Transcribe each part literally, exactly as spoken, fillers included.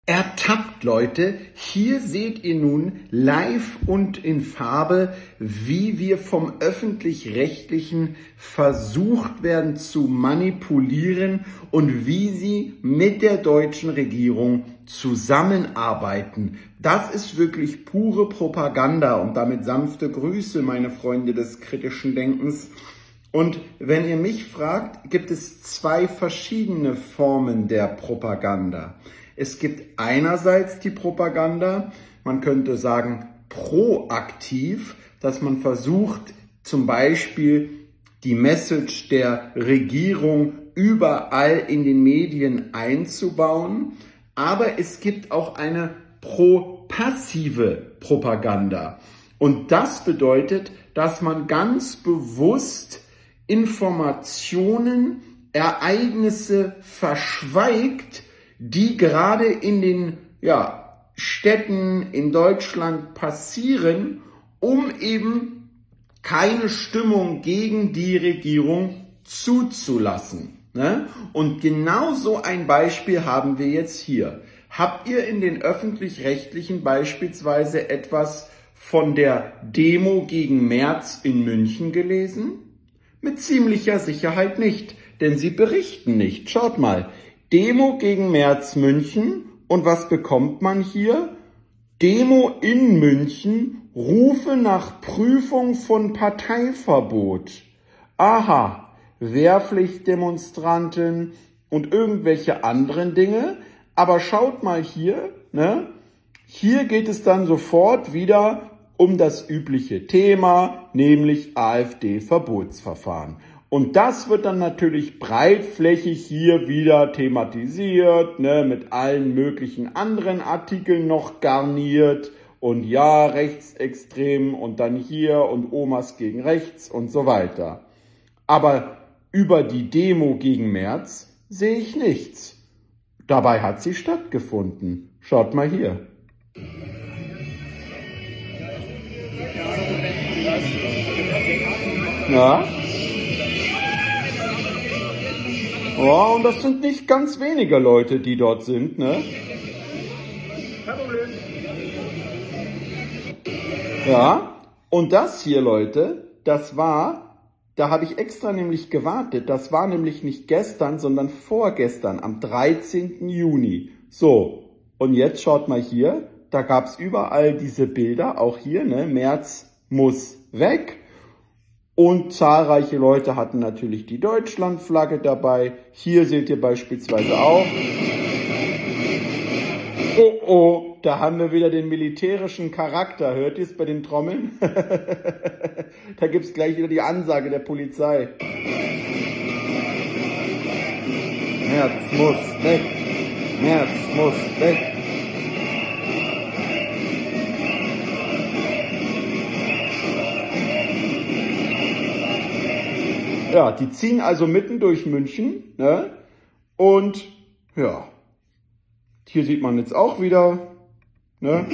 Ertappt, Leute, hier seht ihr nun live und in Farbe, wie wir vom Öffentlich-Rechtlichen versucht werden zu manipulieren und wie sie mit der deutschen Regierung zusammenarbeiten. Das ist wirklich pure Propaganda und damit sanfte Grüße, meine Freunde des kritischen Denkens. Und wenn ihr mich fragt, gibt es zwei verschiedene Formen der Propaganda. Es gibt einerseits die Propaganda, man könnte sagen proaktiv, dass man versucht, zum Beispiel die Message der Regierung überall in den Medien einzubauen. Aber es gibt auch eine pro-passive Propaganda. Und das bedeutet, dass man ganz bewusst Informationen, Ereignisse verschweigt, die gerade in den ja, Städten in Deutschland passieren, um eben keine Stimmung gegen die Regierung zuzulassen. Ne? Und genau so ein Beispiel haben wir jetzt hier. Habt ihr in den Öffentlich-Rechtlichen beispielsweise etwas von der Demo gegen Merz in München gelesen? Mit ziemlicher Sicherheit nicht, denn sie berichten nicht. Schaut mal. Demo gegen Merz München und was bekommt man hier? Demo in München, Rufe nach Prüfung von Parteiverbot. Aha, Wehrpflichtdemonstranten und irgendwelche anderen Dinge. Aber schaut mal hier, ne? Hier geht es dann sofort wieder um das übliche Thema, nämlich AfD-Verbotsverfahren. Und das wird dann natürlich breitflächig hier wieder thematisiert, ne, mit allen möglichen anderen Artikeln noch garniert und ja, rechtsextrem und dann hier und Omas gegen rechts und so weiter. Aber über die Demo gegen Merz sehe ich nichts. Dabei hat sie stattgefunden. Schaut mal hier. Ja. Ja, und das sind nicht ganz wenige Leute, die dort sind, ne? Kein Problem. Ja, und das hier, Leute, das war, da habe ich extra nämlich gewartet, das war nämlich nicht gestern, sondern vorgestern, am dreizehnten Juni. So, und jetzt schaut mal hier, da gab es überall diese Bilder, auch hier, ne? Merz muss weg. Und zahlreiche Leute hatten natürlich die Deutschlandflagge dabei. Hier seht ihr beispielsweise auch. Oh, oh, da haben wir wieder den militärischen Charakter. Hört ihr es bei den Trommeln? Da gibt es gleich wieder die Ansage der Polizei. Merz muss weg. Merz muss weg. Ja, die ziehen also mitten durch München, ne? Und ja, hier sieht man jetzt auch wieder, ne?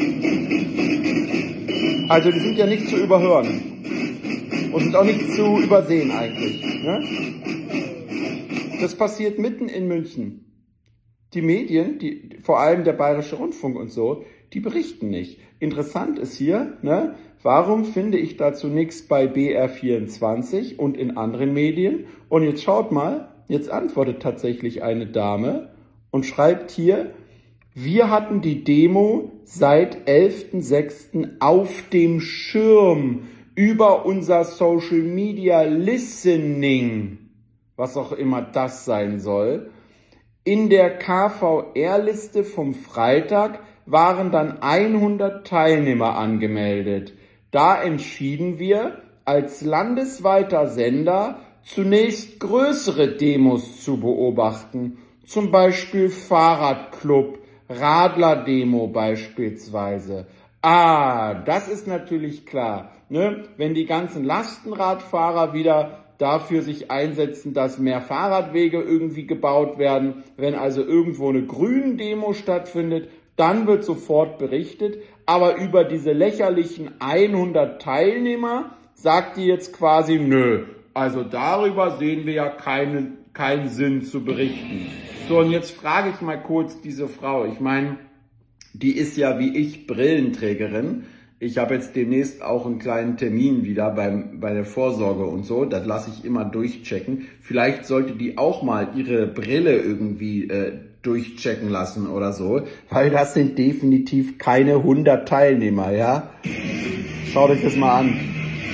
Also die sind ja nicht zu überhören und sind auch nicht zu übersehen eigentlich, ne? Das passiert mitten in München. Die Medien, die, vor allem der Bayerische Rundfunk und so, die berichten nicht. Interessant ist hier, ne? Warum finde ich dazu nichts bei B R vierundzwanzig und in anderen Medien? Und jetzt schaut mal, jetzt antwortet tatsächlich eine Dame und schreibt hier, wir hatten die Demo seit elften sechsten auf dem Schirm über unser Social Media Listening, was auch immer das sein soll. In der K V R-Liste vom Freitag waren dann hundert Teilnehmer angemeldet. Da entschieden wir, als landesweiter Sender zunächst größere Demos zu beobachten, zum Beispiel Fahrradclub, Radlerdemo beispielsweise. Ah, das ist natürlich klar, ne? Wenn die ganzen Lastenradfahrer wieder dafür sich einsetzen, dass mehr Fahrradwege irgendwie gebaut werden, wenn also irgendwo eine Grün-Demo stattfindet, dann wird sofort berichtet, aber über diese lächerlichen hundert Teilnehmer sagt die jetzt quasi, nö, also darüber sehen wir ja keinen, keinen Sinn zu berichten. So, und jetzt frage ich mal kurz diese Frau. Ich meine, die ist ja wie ich Brillenträgerin. Ich habe jetzt demnächst auch einen kleinen Termin wieder beim, bei der Vorsorge und so. Das lasse ich immer durchchecken. Vielleicht sollte die auch mal ihre Brille irgendwie äh, durchchecken lassen oder so. Weil das sind definitiv keine hundert Teilnehmer, ja? Schaut euch das mal an.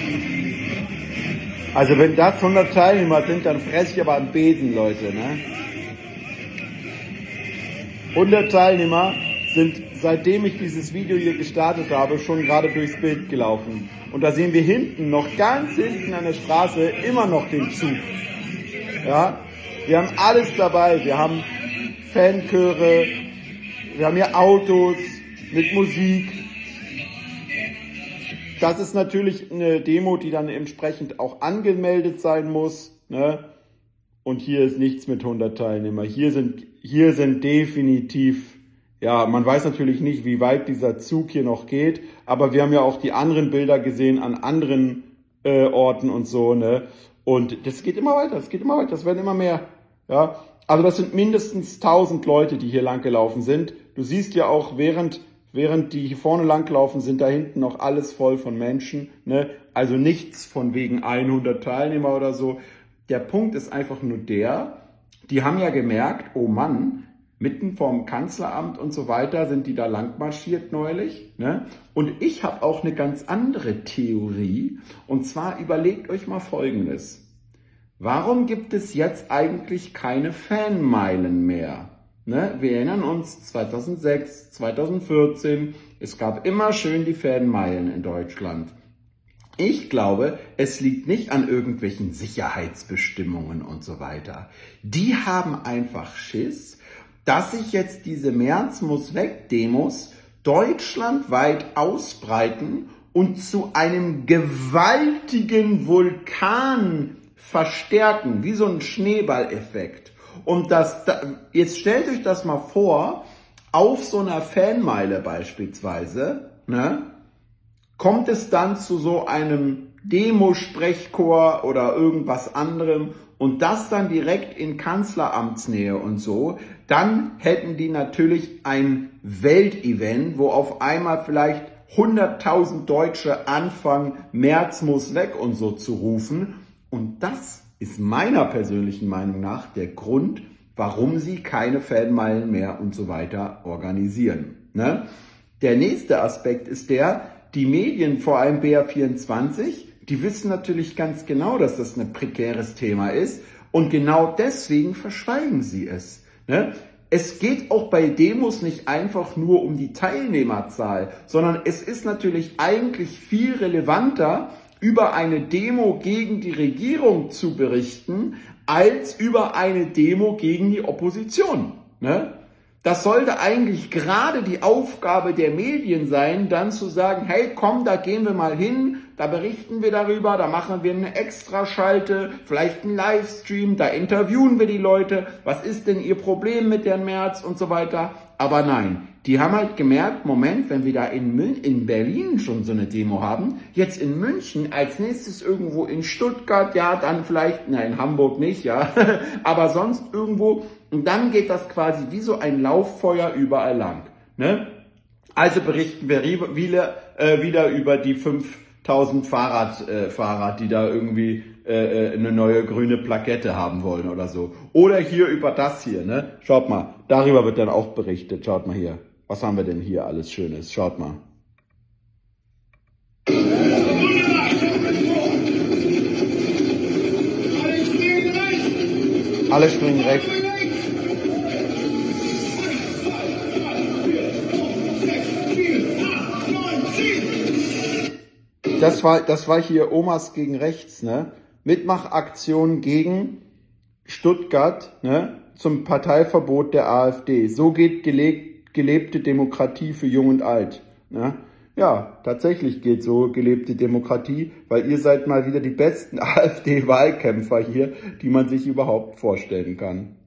Also wenn das hundert Teilnehmer sind, dann fresse ich aber einen Besen, Leute, ne? hundert Teilnehmer sind, seitdem ich dieses Video hier gestartet habe, schon gerade durchs Bild gelaufen. Und da sehen wir hinten, noch ganz hinten an der Straße, immer noch den Zug. Ja? Wir haben alles dabei. Wir haben Fanchöre, wir haben hier Autos mit Musik. Das ist natürlich eine Demo, die dann entsprechend auch angemeldet sein muss, ne? Und hier ist nichts mit hundert Teilnehmern. Hier sind, hier sind definitiv, ja, man weiß natürlich nicht, wie weit dieser Zug hier noch geht, aber wir haben ja auch die anderen Bilder gesehen an anderen äh, Orten und so, ne? Und das geht immer weiter, das geht immer weiter, das werden immer mehr, ja. Also das sind mindestens tausend Leute, die hier lang gelaufen sind. Du siehst ja auch, während, während die hier vorne lang laufen, sind da hinten noch alles voll von Menschen, ne? Also nichts von wegen hundert Teilnehmer oder so. Der Punkt ist einfach nur der, die haben ja gemerkt, oh Mann, mitten vorm Kanzleramt und so weiter sind die da lang marschiert neulich, ne? Und ich habe auch eine ganz andere Theorie, und zwar überlegt euch mal Folgendes. Warum gibt es jetzt eigentlich keine Fanmeilen mehr? Ne? Wir erinnern uns zweitausendsechs, zweitausendvierzehn, es gab immer schön die Fanmeilen in Deutschland. Ich glaube, es liegt nicht an irgendwelchen Sicherheitsbestimmungen und so weiter. Die haben einfach Schiss, dass sich jetzt diese Merz-muss-weg-Demos deutschlandweit ausbreiten und zu einem gewaltigen Vulkan verstärken, wie so ein Schneeballeffekt. Und das, jetzt stellt euch das mal vor, auf so einer Fanmeile beispielsweise, ne? Kommt es dann zu so einem Demosprechchor oder irgendwas anderem und das dann direkt in Kanzleramtsnähe und so, dann hätten die natürlich ein Weltevent, wo auf einmal vielleicht hunderttausend Deutsche anfangen, Merz muss weg und so zu rufen. Und das ist meiner persönlichen Meinung nach der Grund, warum sie keine Fanmeilen mehr und so weiter organisieren. Ne? Der nächste Aspekt ist der, die Medien, vor allem B R vierundzwanzig, die wissen natürlich ganz genau, dass das ein prekäres Thema ist und genau deswegen verschweigen sie es. Ne? Es geht auch bei Demos nicht einfach nur um die Teilnehmerzahl, sondern es ist natürlich eigentlich viel relevanter, über eine Demo gegen die Regierung zu berichten, als über eine Demo gegen die Opposition. Ne? Das sollte eigentlich gerade die Aufgabe der Medien sein, dann zu sagen, hey, komm, da gehen wir mal hin, da berichten wir darüber, da machen wir eine Extraschalte, vielleicht einen Livestream, da interviewen wir die Leute, was ist denn ihr Problem mit Herrn Merz und so weiter. Aber nein, die haben halt gemerkt, Moment, wenn wir da in, Mün- in Berlin schon so eine Demo haben, jetzt in München, als nächstes irgendwo in Stuttgart, ja, dann vielleicht, na, in Hamburg nicht, ja, aber sonst irgendwo, und dann geht das quasi wie so ein Lauffeuer überall lang, ne? Also berichten wir wieder, äh, wieder über die fünftausend Fahrradfahrer, äh, die da irgendwie äh, eine neue grüne Plakette haben wollen oder so. Oder hier über das hier, ne? Schaut mal, darüber wird dann auch berichtet. Schaut mal hier. Was haben wir denn hier alles Schönes? Schaut mal. Alle springen rechts. Das war, das war hier Omas gegen rechts, ne? Mitmachaktion gegen Stuttgart, ne? Zum Parteiverbot der AfD. So geht gele- gelebte Demokratie für Jung und Alt, ne? Ja, tatsächlich geht so gelebte Demokratie, weil ihr seid mal wieder die besten AfD-Wahlkämpfer hier, die man sich überhaupt vorstellen kann.